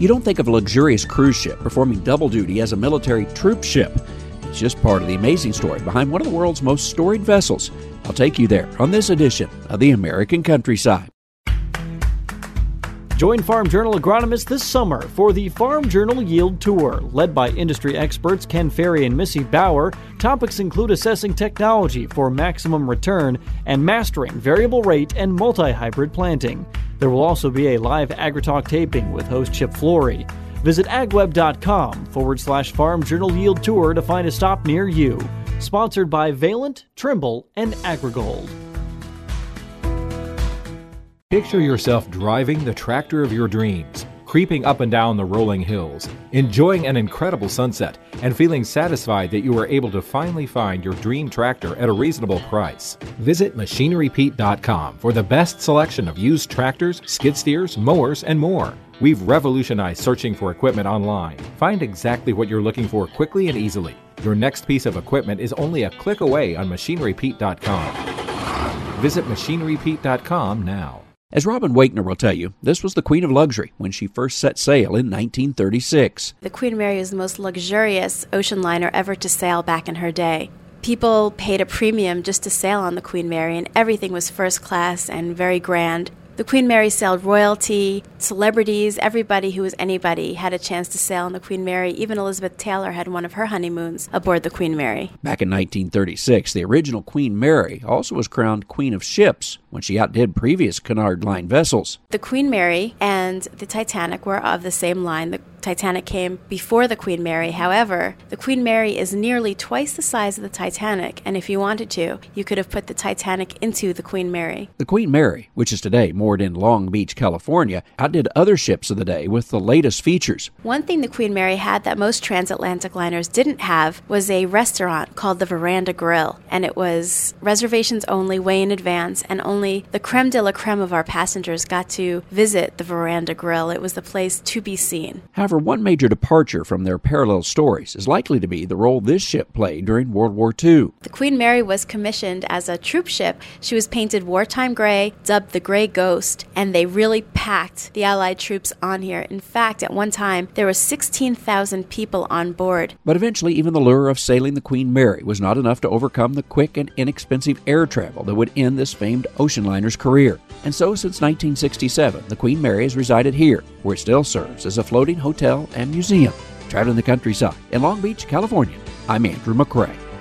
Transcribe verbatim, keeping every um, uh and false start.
You don't think of a luxurious cruise ship performing double duty as a military troop ship. It's just part of the amazing story behind one of the world's most storied vessels. I'll take you there on this edition of the American Countryside. Join Farm Journal agronomists this summer for the Farm Journal Yield Tour. Led by industry experts Ken Ferry and Missy Bauer, topics include assessing technology for maximum return and mastering variable rate and multi-hybrid planting. There will also be a live AgriTalk taping with host Chip Flory. Visit agweb.com forward slash Farm Journal Yield Tour to find a stop near you. Sponsored by Valent, Trimble, and AgriGold. Picture yourself driving the tractor of your dreams, creeping up and down the rolling hills, enjoying an incredible sunset, and feeling satisfied that you were able to finally find your dream tractor at a reasonable price. Visit Machinery Pete dot com for the best selection of used tractors, skid steers, mowers, and more. We've revolutionized searching for equipment online. Find exactly what you're looking for quickly and easily. Your next piece of equipment is only a click away on Machinery Pete dot com. Visit Machinery Pete dot com now. As Robin Wagner will tell you, this was the Queen of Luxury when she first set sail in nineteen thirty-six. The Queen Mary was the most luxurious ocean liner ever to sail back in her day. People paid a premium just to sail on the Queen Mary, and everything was first class and very grand. The Queen Mary sailed royalty, celebrities, everybody who was anybody had a chance to sail on the Queen Mary. Even Elizabeth Taylor had one of her honeymoons aboard the Queen Mary. Back in nineteen thirty-six, the original Queen Mary also was crowned Queen of Ships when she outdid previous Cunard Line vessels. The Queen Mary and the Titanic were of the same line. The Titanic came before the Queen Mary. However, the Queen Mary is nearly twice the size of the Titanic, and if you wanted to, you could have put the Titanic into the Queen Mary. The Queen Mary, which is today moored in Long Beach, California, outdid other ships of the day with the latest features. One thing the Queen Mary had that most transatlantic liners didn't have was a restaurant called the Veranda Grill, and it was reservations only, way in advance, and only the creme de la creme of our passengers got to visit the Veranda Grill. It was the place to be seen. However, one major departure from their parallel stories is likely to be the role this ship played during World War Two. The Queen Mary was commissioned as a troop ship. She was painted wartime gray, dubbed the Gray Ghost, and they really packed the Allied troops on here. In fact, at one time, there were sixteen thousand people on board. But eventually, even the lure of sailing the Queen Mary was not enough to overcome the quick and inexpensive air travel that would end this famed ocean liner's career. And so, since nineteen sixty-seven, the Queen Mary has resided here, where it still serves as a floating hotel and museum. Traveling the countryside in Long Beach, California, I'm Andrew McCrae.